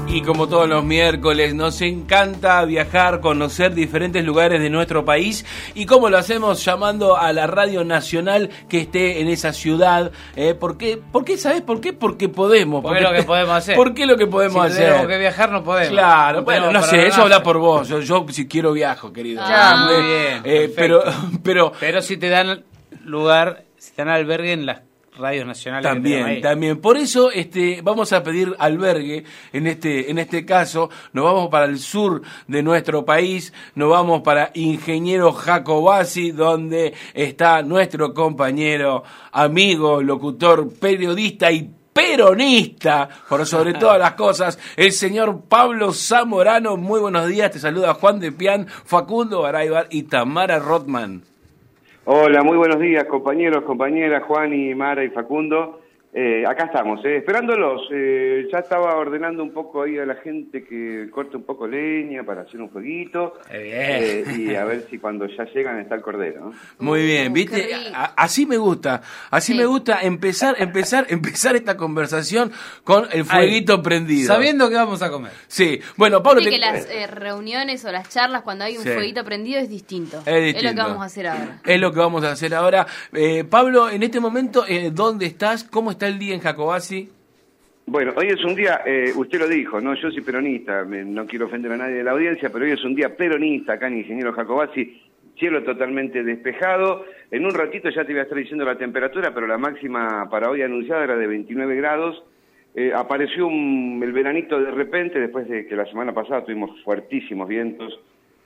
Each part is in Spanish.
Y como todos los miércoles, nos encanta viajar, conocer diferentes lugares de nuestro país. ¿Y cómo lo hacemos? Llamando a la radio nacional que esté en esa ciudad. ¿Por qué? ¿Sabes por qué? Porque podemos. Porque es lo que podemos hacer. ¿Por qué lo que podemos hacer? Si tenemos que viajar, no podemos. Claro, bueno, no sé, eso habla por vos. Yo si quiero viajo, querido. Ya, muy bien. Pero si te dan lugar, si te dan albergue en las radios nacionales. También. Por eso vamos a pedir albergue en este caso. Nos vamos para el sur de nuestro país, nos vamos para Ingeniero Jacobacci, donde está nuestro compañero, amigo, locutor, periodista y peronista, por sobre todas las cosas, el señor Pablo Zamorano. Muy buenos días, te saluda Juan de Pian, Facundo Baraybar y Tamara Rothman. Hola, muy buenos días, compañeros, compañeras, Juan y Mara y Facundo. Acá estamos, esperándolos. Ya estaba ordenando un poco ahí a la gente que corte un poco leña para hacer un jueguito. Y a ver si cuando ya llegan está el cordero, ¿no? Muy bien, ¿viste? Así me gusta. Me gusta empezar esta conversación con el fueguito prendido. Sabiendo que vamos a comer. Sí. Bueno, Pablo... que las reuniones o las charlas cuando hay un fueguito prendido es distinto. Es lo que vamos a hacer ahora. Pablo, en este momento, ¿dónde estás? ¿Cómo está el día en Jacobacci? Bueno, hoy es un día, usted lo dijo, ¿no? Yo soy peronista, no quiero ofender a nadie de la audiencia, pero hoy es un día peronista acá en Ingeniero Jacobacci, cielo totalmente despejado. En un ratito ya te voy a estar diciendo la temperatura, pero la máxima para hoy anunciada era de 29 grados. Apareció el veranito de repente, después de que la semana pasada tuvimos fuertísimos vientos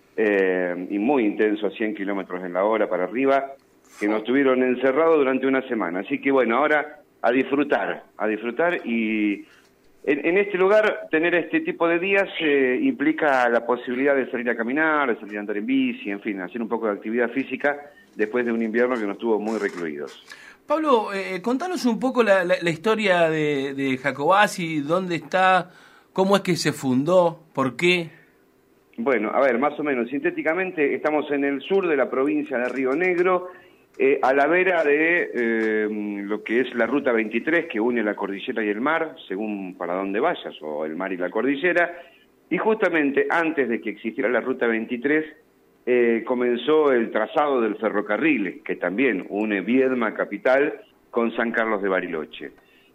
y muy intensos, 100 kilómetros en la hora para arriba, que nos tuvieron encerrados durante una semana. Así que bueno, ahora a disfrutar y en este lugar tener este tipo de días implica la posibilidad de salir a caminar, de salir a andar en bici, en fin, hacer un poco de actividad física después de un invierno que nos tuvo muy recluidos. Pablo, contanos un poco la historia de Jacobacci, dónde está, cómo es que se fundó, por qué. Bueno, a ver, más o menos, sintéticamente estamos en el sur de la provincia de Río Negro, a la vera de lo que es la Ruta 23, que une la cordillera y el mar, según para dónde vayas, o el mar y la cordillera, y justamente antes de que existiera la Ruta 23, comenzó el trazado del ferrocarril, que también une Viedma, capital, con San Carlos de Bariloche.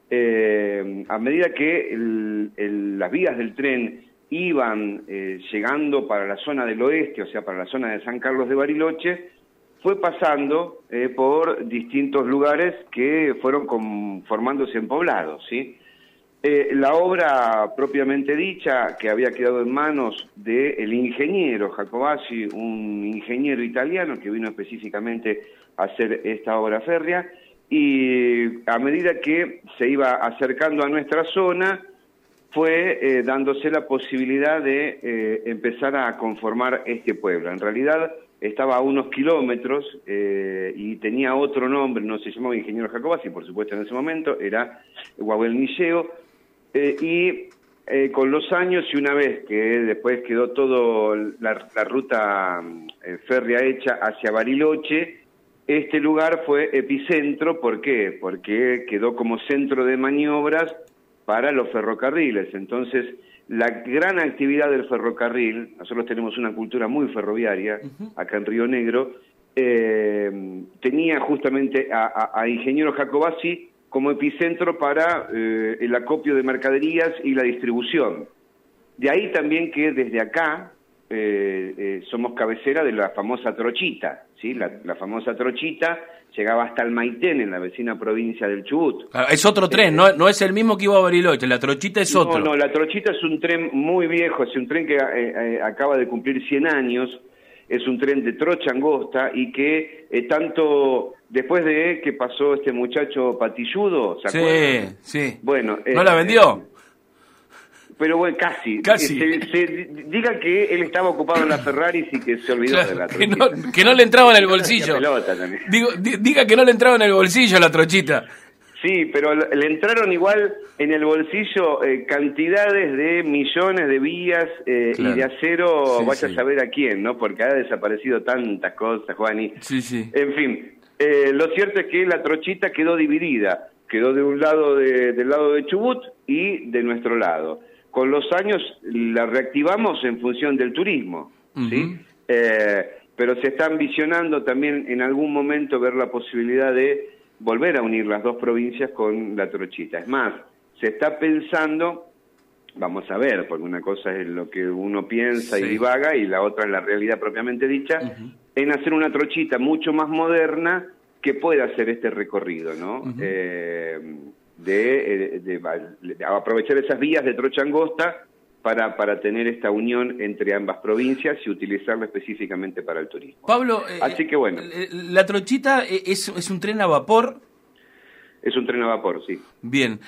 A medida que las vías del tren iban llegando para la zona del oeste, o sea, para la zona de San Carlos de Bariloche, fue pasando por distintos lugares que fueron formándose en poblados, ¿sí? La obra propiamente dicha, que había quedado en manos del ingeniero Jacobacci, un ingeniero italiano que vino específicamente a hacer esta obra férrea, y a medida que se iba acercando a nuestra zona, fue dándose la posibilidad de empezar a conformar este pueblo. En realidad estaba a unos kilómetros y tenía otro nombre, no se llamaba Ingeniero Jacobacci, por supuesto en ese momento, era Guabelnilleo, y con los años y una vez que después quedó toda la ruta férrea hecha hacia Bariloche, este lugar fue epicentro. ¿Por qué? Porque quedó como centro de maniobras para los ferrocarriles. Entonces, la gran actividad del ferrocarril, nosotros tenemos una cultura muy ferroviaria acá en Río Negro, tenía justamente a Ingeniero Jacobacci como epicentro para el acopio de mercaderías y la distribución. De ahí también que desde acá somos cabecera de la famosa Trochita, ¿sí? La famosa Trochita llegaba hasta el Maitén, en la vecina provincia del Chubut. Es otro tren, no es el mismo que iba a Bariloche, la Trochita es otro. No, la Trochita es un tren muy viejo, es un tren que acaba de cumplir 100 años, es un tren de trocha angosta y que tanto después de que pasó este muchacho patilludo, ¿se acuerdan? Sí. Bueno, ¿no la vendió? Pero bueno, casi. Diga que él estaba ocupado en la Ferraris y que se olvidó de la Trochita. Que no le entraba en el bolsillo. Diga que no le entraba en el bolsillo la Trochita. Sí, pero le entraron igual en el bolsillo cantidades de millones de vías y de acero, vaya a saber a quién, ¿no? Porque ha desaparecido tantas cosas, Juani. Sí. En fin, lo cierto es que la Trochita quedó dividida. Quedó de un lado del lado de Chubut y de nuestro lado. con los años la reactivamos en función del turismo, ¿sí? Pero se está ambicionando también en algún momento ver la posibilidad de volver a unir las dos provincias con La Trochita. Es más, se está pensando, vamos a ver, porque una cosa es lo que uno piensa y divaga y la otra es la realidad propiamente dicha, en hacer una Trochita mucho más moderna que pueda hacer este recorrido, ¿no? De aprovechar esas vías de trocha angosta para tener esta unión entre ambas provincias y utilizarla específicamente para el turismo. Pablo, así que bueno. ¿La Trochita es un tren a vapor? Es un tren a vapor, sí. Bien.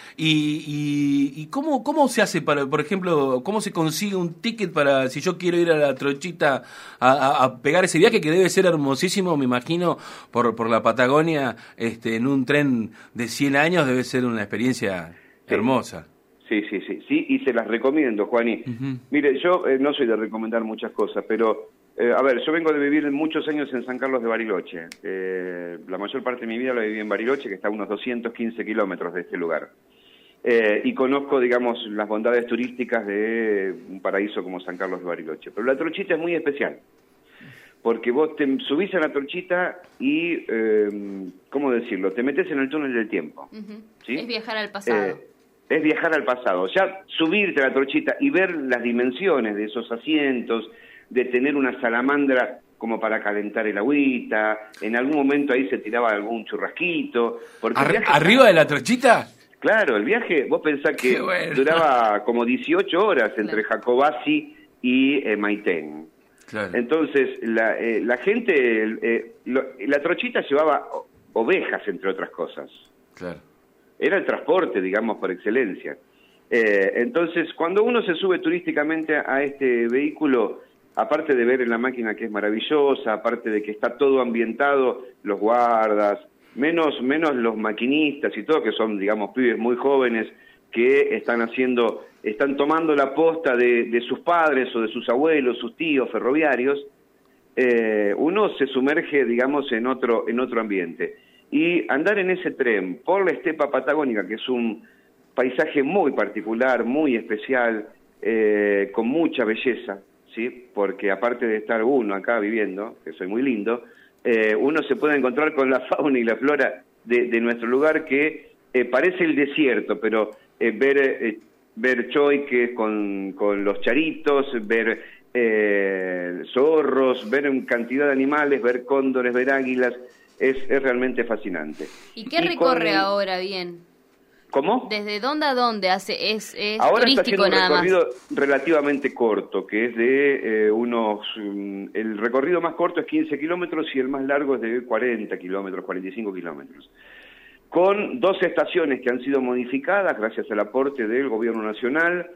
¿Y cómo se hace para, por ejemplo, cómo se consigue un ticket para, si yo quiero ir a La Trochita a pegar ese viaje que debe ser hermosísimo, me imagino, por la Patagonia, en un tren de 100 años debe ser una experiencia hermosa? Sí, y se las recomiendo, Juaní. Mire, yo no soy de recomendar muchas cosas, pero, a ver, yo vengo de vivir muchos años en San Carlos de Bariloche. La mayor parte de mi vida la viví en Bariloche, que está a unos 215 kilómetros de este lugar. Y conozco, digamos, las bondades turísticas de un paraíso como San Carlos de Bariloche. Pero La Trochita es muy especial, porque vos te subís a La Trochita y, ¿cómo decirlo?, te metes en el túnel del tiempo. ¿Sí? Es viajar al pasado. Es viajar al pasado. Ya subirte a La Trochita y ver las dimensiones de esos asientos, de tener una salamandra como para calentar el agüita, en algún momento ahí se tiraba algún churrasquito. Porque ¿Arriba de La Trochita? Claro, el viaje, vos pensás que duraba como 18 horas entre Jacobasi y Maitén. Claro. Entonces, la gente, La Trochita llevaba ovejas, entre otras cosas. Claro. Era el transporte, digamos, por excelencia. Entonces, cuando uno se sube turísticamente a este vehículo, aparte de ver en la máquina que es maravillosa, aparte de que está todo ambientado, los guardas, menos los maquinistas y todo, que son, digamos, pibes muy jóvenes que están tomando la posta de sus padres o de sus abuelos, sus tíos ferroviarios, uno se sumerge, digamos, en otro ambiente. Y andar en ese tren por la estepa patagónica, que es un paisaje muy particular, muy especial, con mucha belleza, ¿sí? Porque aparte de estar uno acá viviendo, que soy muy lindo, uno se puede encontrar con la fauna y la flora de nuestro lugar, que parece el desierto, pero ver choiques con los charitos, ver zorros, ver cantidad de animales, ver cóndores, ver águilas, es realmente fascinante. ¿Y qué recorre ahora bien? ¿Cómo? ¿Desde dónde a dónde hace? ¿Es ahora turístico está haciendo nada un recorrido relativamente corto, que es de el recorrido más corto es 15 kilómetros y el más largo es de 40 kilómetros, 45 kilómetros. Con 2 estaciones que han sido modificadas gracias al aporte del gobierno nacional.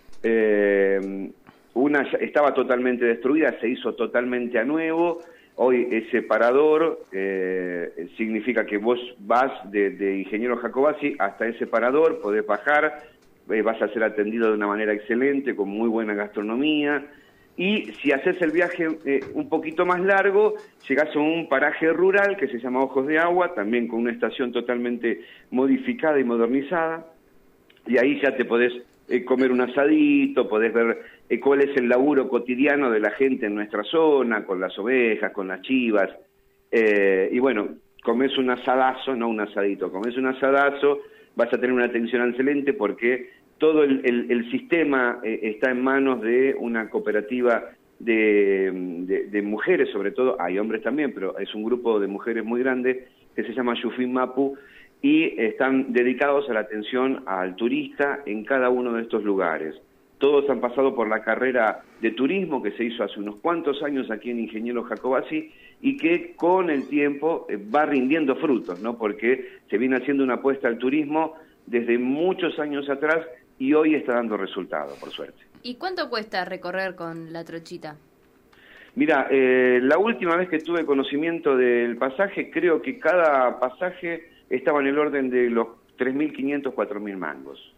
Una estaba totalmente destruida, se hizo totalmente a nuevo. Hoy ese parador significa que vos vas de Ingeniero Jacobasi hasta ese parador, podés bajar, vas a ser atendido de una manera excelente, con muy buena gastronomía, y si haces el viaje un poquito más largo, llegás a un paraje rural que se llama Ojos de Agua, también con una estación totalmente modificada y modernizada, y ahí ya te podés comer un asadito, podés ver cuál es el laburo cotidiano de la gente en nuestra zona, con las ovejas, con las chivas, y bueno, comés un asadazo, no un asadito, comés un asadazo, vas a tener una atención excelente porque todo el sistema está en manos de una cooperativa de mujeres, sobre todo, hay hombres también, pero es un grupo de mujeres muy grande que se llama Yufin Mapu, y están dedicados a la atención al turista en cada uno de estos lugares. Todos han pasado por la carrera de turismo que se hizo hace unos cuantos años aquí en Ingeniero Jacobasi y que con el tiempo va rindiendo frutos, ¿no? Porque se viene haciendo una apuesta al turismo desde muchos años atrás y hoy está dando resultados, por suerte. ¿Y cuánto cuesta recorrer con La Trochita? Mira, la última vez que tuve conocimiento del pasaje, creo que cada pasaje estaba en el orden de los 3.500, 4.000 mangos.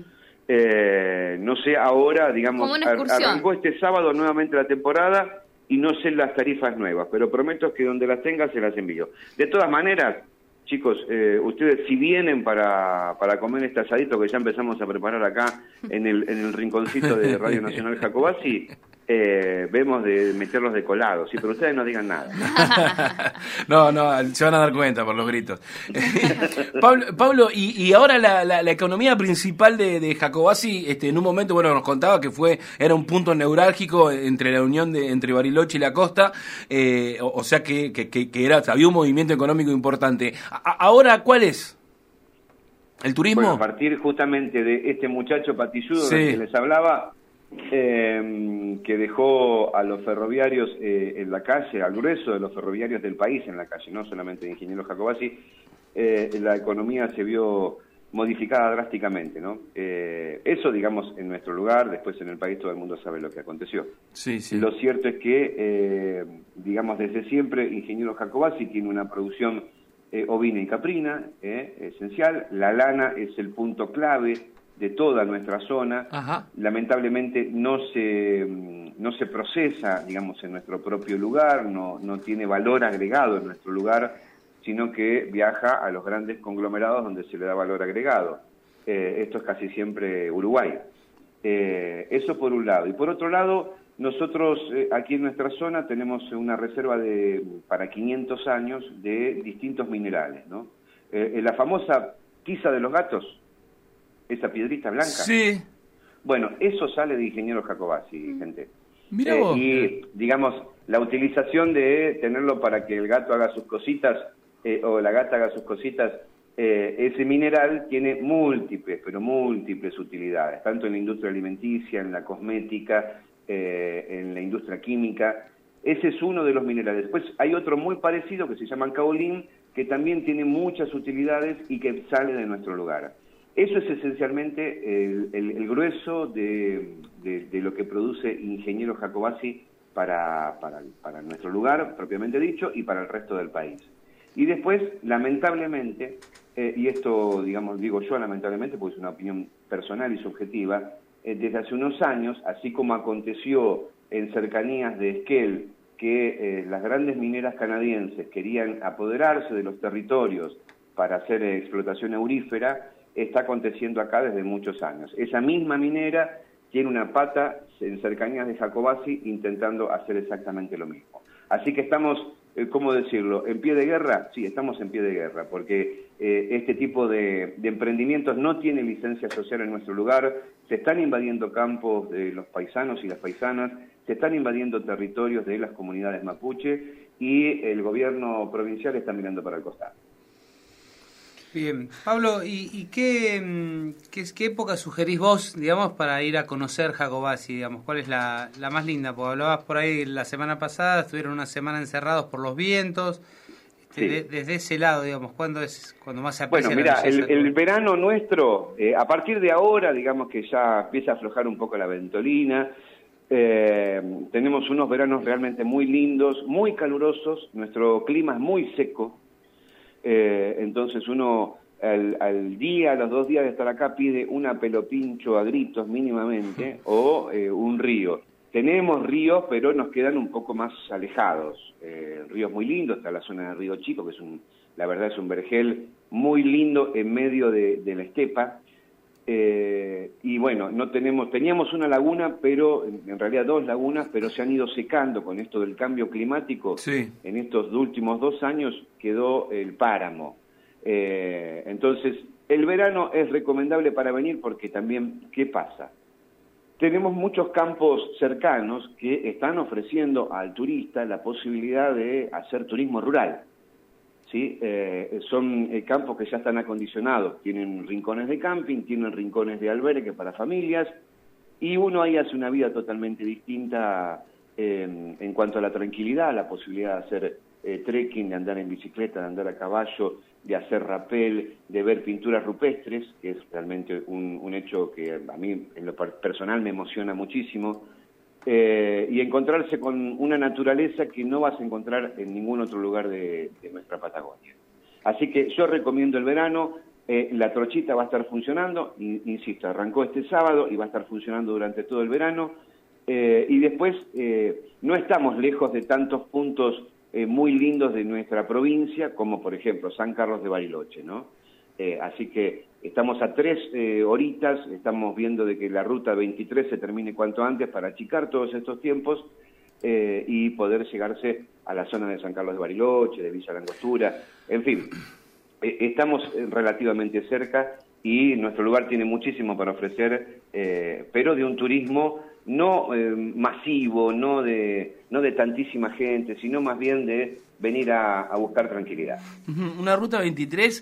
No sé, ahora, digamos, arrancó este sábado nuevamente la temporada y no sé las tarifas nuevas, pero prometo que donde las tenga se las envío. De todas maneras, chicos, ustedes si vienen para comer este asadito que ya empezamos a preparar acá en el rinconcito de Radio Nacional Jacobasi, vemos de meterlos de colado, sí, pero ustedes no digan nada. No, se van a dar cuenta por los gritos. Pablo, y ahora la economía principal de Jacobasi, en un momento, bueno, nos contaba que era un punto neurálgico entre la unión entre Bariloche y la costa, o sea que había un movimiento económico importante. Ahora, ¿cuál es? ¿El turismo? Bueno, a partir justamente de este muchacho patilludo del que les hablaba, que dejó a los ferroviarios en la calle, al grueso de los ferroviarios del país en la calle, no solamente de Ingeniero Jacobasi, la economía se vio modificada drásticamente, ¿no? Eso, digamos, en nuestro lugar, después en el país todo el mundo sabe lo que aconteció. Sí, sí. Lo cierto es que, digamos, desde siempre Ingeniero Jacobasi tiene una producción ovina y caprina, esencial. La lana es el punto clave de toda nuestra zona. Ajá. Lamentablemente no se procesa, digamos, en nuestro propio lugar, no tiene valor agregado en nuestro lugar, sino que viaja a los grandes conglomerados donde se le da valor agregado. Esto es casi siempre Uruguay. Eso por un lado. Y por otro lado, nosotros aquí en nuestra zona tenemos una reserva para 500 años de distintos minerales, ¿no? La famosa tiza de los gatos, esa piedrita blanca. Sí. Bueno, eso sale de Ingeniero Jacobasi, gente. Mira vos. Y, digamos, la utilización de tenerlo para que el gato haga sus cositas, o la gata haga sus cositas, ese mineral tiene múltiples utilidades, tanto en la industria alimenticia, en la cosmética, en la industria química. Ese es uno de los minerales. Después hay otro muy parecido que se llama caolín, que también tiene muchas utilidades y que sale de nuestro lugar. Eso es esencialmente el grueso de lo que produce Ingeniero Jacobasi para nuestro lugar, propiamente dicho, y para el resto del país. Y después, lamentablemente, y esto, digamos, digo yo lamentablemente, porque es una opinión personal y subjetiva, desde hace unos años, así como aconteció en cercanías de Esquel, que las grandes mineras canadienses querían apoderarse de los territorios para hacer explotación aurífera, está aconteciendo acá desde muchos años. Esa misma minera tiene una pata en cercanías de Jacobasi intentando hacer exactamente lo mismo. Así que estamos, ¿cómo decirlo?, ¿en pie de guerra? Sí, estamos en pie de guerra, porque este tipo de emprendimientos no tiene licencia social en nuestro lugar, se están invadiendo campos de los paisanos y las paisanas, se están invadiendo territorios de las comunidades mapuche y el gobierno provincial está mirando para el costado. Bien, Pablo, ¿y qué época sugerís vos, digamos, para ir a conocer Jacobasi, digamos? ¿Cuál es la más linda? Porque hablabas por ahí la semana pasada, estuvieron una semana encerrados por los vientos. Sí. Desde ese lado, digamos, ¿cuándo es cuando más se aprecia? Bueno, mira, el verano nuestro, a partir de ahora, digamos que ya empieza a aflojar un poco la ventolina, tenemos unos veranos realmente muy lindos, muy calurosos, nuestro clima es muy seco. Entonces uno al día, a los 2 días de estar acá, pide una pelopincho a gritos mínimamente o un río. Tenemos ríos, pero nos quedan un poco más alejados. Ríos muy lindos, está la zona de Río Chico, que la verdad es un vergel muy lindo en medio de la estepa. Y bueno, teníamos una laguna, pero en realidad 2 lagunas, pero se han ido secando con esto del cambio climático. Sí. En estos últimos 2 años quedó el páramo. Entonces, el verano es recomendable para venir porque también, ¿qué pasa? Tenemos muchos campos cercanos que están ofreciendo al turista la posibilidad de hacer turismo rural. ¿Sí? Son campos que ya están acondicionados, tienen rincones de camping, tienen rincones de albergue para familias, y uno ahí hace una vida totalmente distinta en cuanto a la tranquilidad, la posibilidad de hacer trekking, de andar en bicicleta, de andar a caballo, de hacer rapel, de ver pinturas rupestres, que es realmente un hecho que a mí en lo personal me emociona muchísimo, y encontrarse con una naturaleza que no vas a encontrar en ningún otro lugar de nuestra Patagonia. Así que yo recomiendo el verano, la trochita va a estar funcionando, insisto, arrancó este sábado y va a estar funcionando durante todo el verano, y después no estamos lejos de tantos puntos muy lindos de nuestra provincia, como por ejemplo San Carlos de Bariloche, ¿no? Así que estamos a 3 horitas, estamos viendo de que la ruta 23 se termine cuanto antes para achicar todos estos tiempos y poder llegarse a la zona de San Carlos de Bariloche, de Villa Langostura, en fin, estamos relativamente cerca y nuestro lugar tiene muchísimo para ofrecer, pero de un turismo no masivo, no de tantísima gente, sino más bien de venir a buscar tranquilidad. Una ruta 23,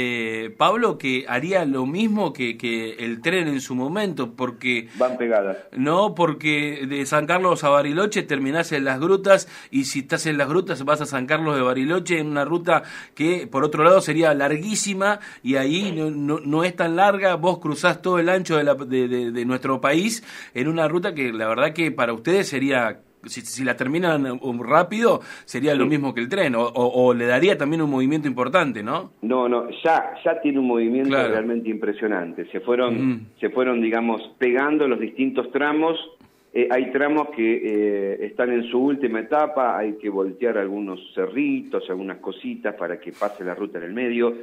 Pablo, que haría lo mismo que el tren en su momento, porque... Van pegadas. No, porque de San Carlos a Bariloche terminás en Las Grutas, y si estás en Las Grutas vas a San Carlos de Bariloche, en una ruta que, por otro lado, sería larguísima, y ahí no es tan larga, vos cruzás todo el ancho de nuestro país, en una ruta que la verdad que para ustedes sería... Si la terminan rápido, sería lo mismo que el tren, o le daría también un movimiento importante, ¿no? No, ya tiene un movimiento realmente impresionante. Se fueron, digamos, pegando los distintos tramos. Hay tramos que están en su última etapa, hay que voltear algunos cerritos, algunas cositas para que pase la ruta en el medio.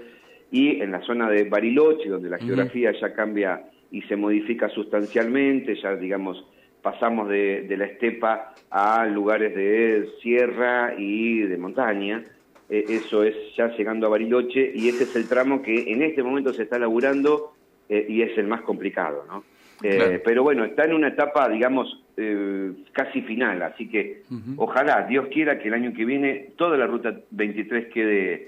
Y en la zona de Bariloche, donde la geografía ya cambia y se modifica sustancialmente, ya, digamos, pasamos de la estepa a lugares de sierra y de montaña, eso es ya llegando a Bariloche, y ese es el tramo que en este momento se está laburando y es el más complicado, ¿no? Claro. Pero bueno, está en una etapa, digamos, casi final, así que ojalá, Dios quiera, que el año que viene toda la ruta 23 quede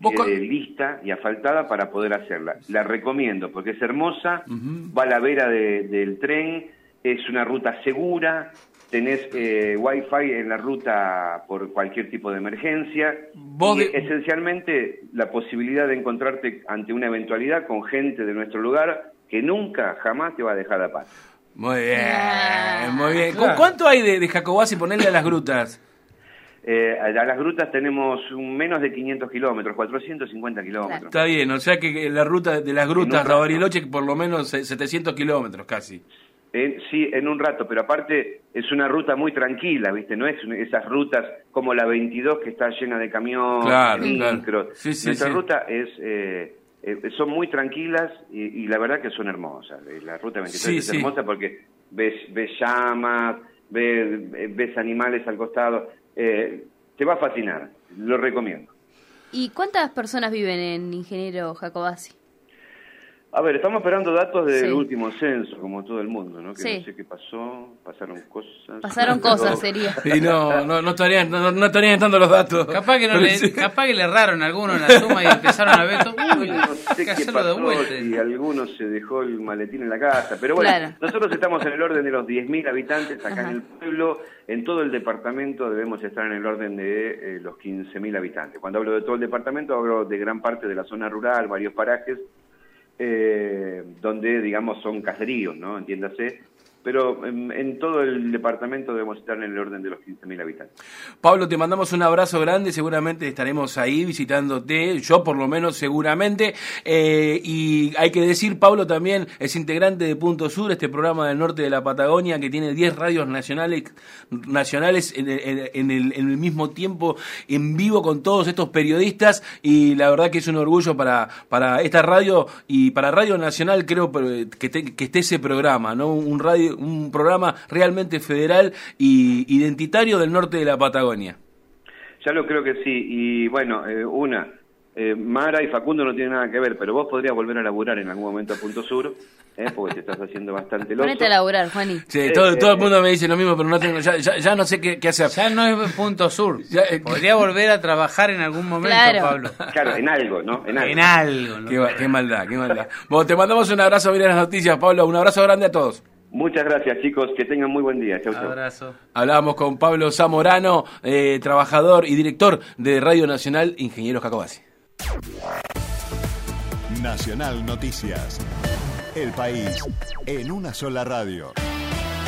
lista y asfaltada para poder hacerla. La recomiendo porque es hermosa, va a la vera del tren. Es una ruta segura, tenés Wi-Fi en la ruta por cualquier tipo de emergencia, esencialmente la posibilidad de encontrarte ante una eventualidad con gente de nuestro lugar que nunca, jamás te va a dejar a paz. Muy bien, muy bien. Claro. ¿Cuánto hay de Jacobacci ponerle a Las Grutas? A Las Grutas tenemos menos de 500 kilómetros, 450 kilómetros. Claro. Está bien, o sea que la ruta de Las Grutas a Bariloche por lo menos 700 kilómetros casi. Sí, en un rato, pero aparte es una ruta muy tranquila, ¿viste? No es esas rutas como la 22 que está llena de camiones, micros. Claro. Nuestra ruta son muy tranquilas y la verdad que son hermosas. La ruta 23 es hermosa porque ves llamas, ves animales al costado. Te va a fascinar, lo recomiendo. ¿Y cuántas personas viven en Ingeniero Jacobacci? A ver, estamos esperando datos del último censo, como todo el mundo, ¿no? Que no sé qué pasó, pasaron cosas. Pasaron cosas, sería. Y no estarían entrando los datos. Capaz que le erraron alguno en la suma y empezaron a ver todo. No sé qué pasó, y alguno se dejó el maletín en la casa. Pero bueno, nosotros estamos en el orden de los 10.000 habitantes acá en el pueblo. En todo el departamento debemos estar en el orden de los 15.000 habitantes. Cuando hablo de todo el departamento, hablo de gran parte de la zona rural, varios parajes, donde, digamos, son caseríos, ¿no? Entiéndase. Pero en todo el departamento debemos estar en el orden de los 15.000 habitantes. Pablo, te mandamos un abrazo grande, seguramente estaremos ahí visitándote, yo por lo menos seguramente, y hay que decir, Pablo también es integrante de Punto Sur, este programa del norte de la Patagonia que tiene 10 radios nacionales en el mismo tiempo, en vivo con todos estos periodistas, y la verdad que es un orgullo para esta radio y para Radio Nacional, creo que esté ese programa, ¿no? Un programa realmente federal y identitario del norte de la Patagonia. Ya lo creo que sí, y bueno, Mara y Facundo no tienen nada que ver, pero vos podrías volver a laburar en algún momento a Punto Sur, porque te estás haciendo bastante loco. Ponete a laburar, Juani. Sí, todo el mundo me dice lo mismo, pero no tengo, ya no sé qué hacer. Ya no es Punto Sur. Podría volver a trabajar en algún momento, Pablo. Claro, en algo, ¿no? En algo. ¿No? Qué maldad. Bueno, te mandamos un abrazo, mira las noticias, Pablo. Un abrazo grande a todos. Muchas gracias, chicos. Que tengan muy buen día. Chau, chau. Abrazo. Hablábamos con Pablo Zamorano, trabajador y director de Radio Nacional, Ingeniero Jacobacci. Nacional Noticias. El país en una sola radio.